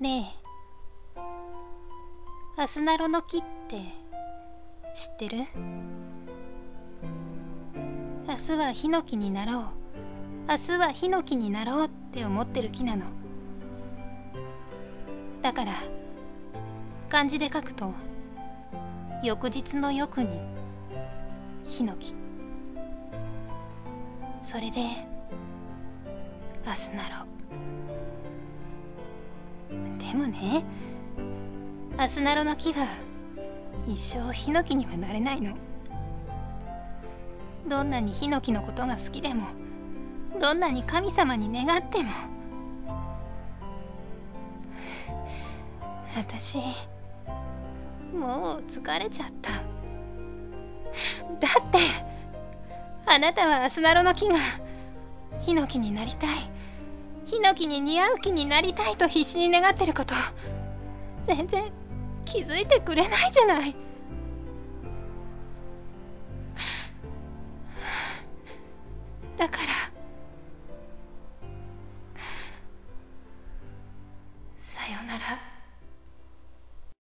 ねえ、アスナロの木って知ってる？明日はヒノキになろう、明日はヒノキになろうって思ってる木なの。だから漢字で書くと翌日の翌にヒノキ、それでアスナロ。でもね、アスナロの木は一生ヒノキにはなれないの。どんなにヒノキのことが好きでも、どんなに神様に願っても、私もう疲れちゃった。だってあなたはアスナロの木がヒノキになりたい、ヒノキに似合う木になりたいと必死に願ってること全然気づいてくれないじゃない。